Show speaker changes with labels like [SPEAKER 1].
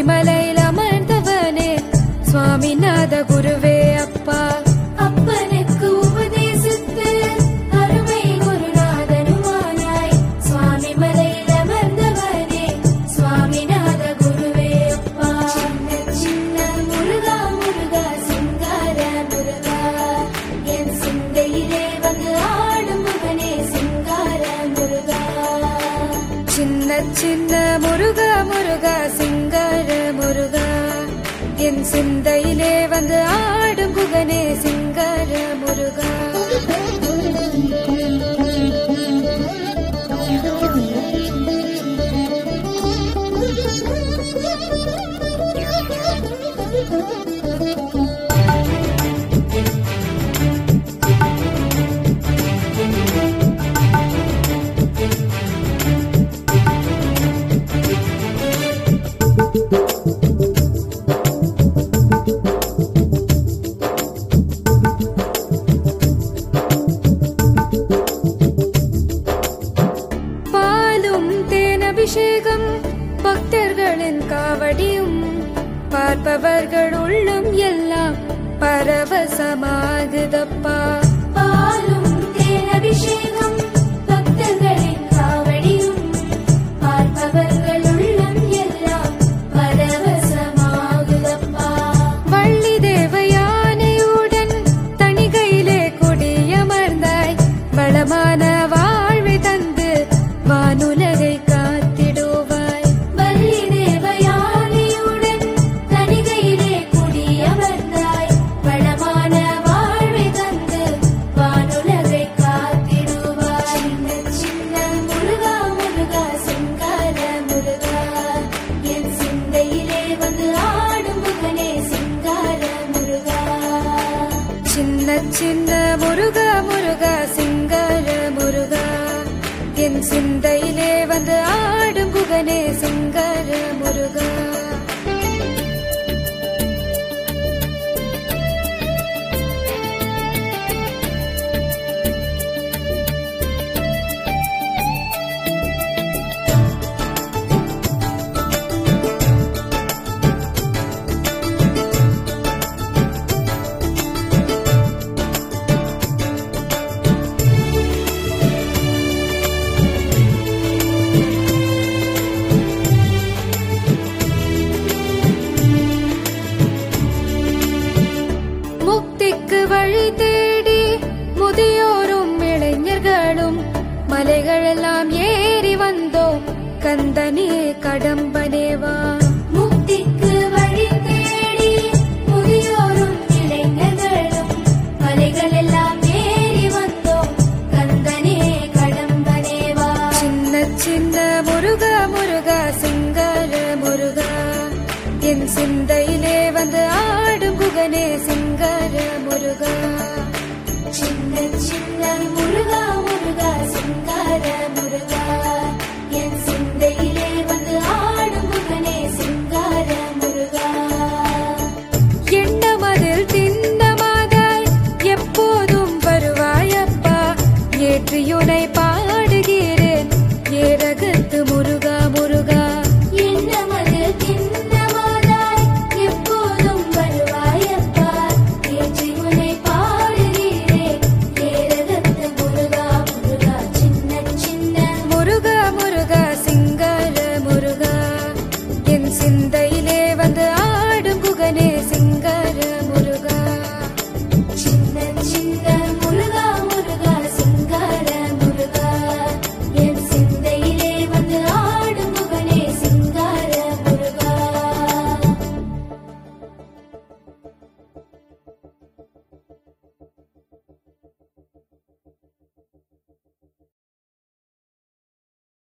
[SPEAKER 1] மலையில் அமர்ந்தவனே சுவாமிநாத குருவே அப்பா. அப்பனுக்கு உபதேசித்து அருமை குருநாதனுமானாய் சுவாமி மலையில் அமர்ந்தவனே சுவாமிநாத குருவே அப்பா. சின்ன முருகா முருகா சிங்கார முருகா என் சிந்தையிலே வந்து ஆடும் மகனே சிங்கார முருகா. சின்ன சின்ன முருகா முருகா சிங்கார முருகா என் சிந்தையிலே வந்து ஆடும் குகனே சிங்கார முருகா. அபிஷேகம் பக்தர்களின் காவடியும் பார்ப்பவர்கள் உள்ளம் எல்லாம் பரவசமாகுதப்பா. பாலும் தேன் அபிஷேகம் பக்தர்களின் காவடியும் பார்ப்பவர்கள் உள்ளம் எல்லாம் பரவசமாகுதப்பா. வள்ளி தேவயானையுடன் தணிகையிலே கொடியமர்ந்தாய் வளமான வாழ்வை தந்து வானுலகை காத்திடுவாய். வள்ளி தேவயானையுடன் தணிகையிலே குடியமர்ந்தாய் வளமான வாழ்வை தந்து வானுலகை காத்திடுவாய். சின்ன முருகா முருகா சிங்கார முருகா என் சிந்தையிலே வந்து ஆடும் முகனே சிங்கார முருகா. சின்ன சின்ன முருகா முருகா சிங்கார முருகா என் சிந்தையிலே வந்து ஆடும் குகனே சிங்கார முருகா. முக்திக்கு வழி தேடி முதியோரும் இளைஞர்களும் மலைகளெல்லாம் ஏறி வந்தோம் கந்தனே கடம்பனேவா. முக்திக்கு வழி தேடி முதியோரும் இளைஞர்களும் மலைகளெல்லாம் ஏறி வந்தோம் கந்தனே கடம்பனேவா. சின்ன சின்ன முருகா முருகா சிங்கார முருகா என் சிந்தையிலே வந்து ஆடும் குகனே சிங்கார முருகா. சின்ன சின்ன முருகா முருகா சிங்கார முருகா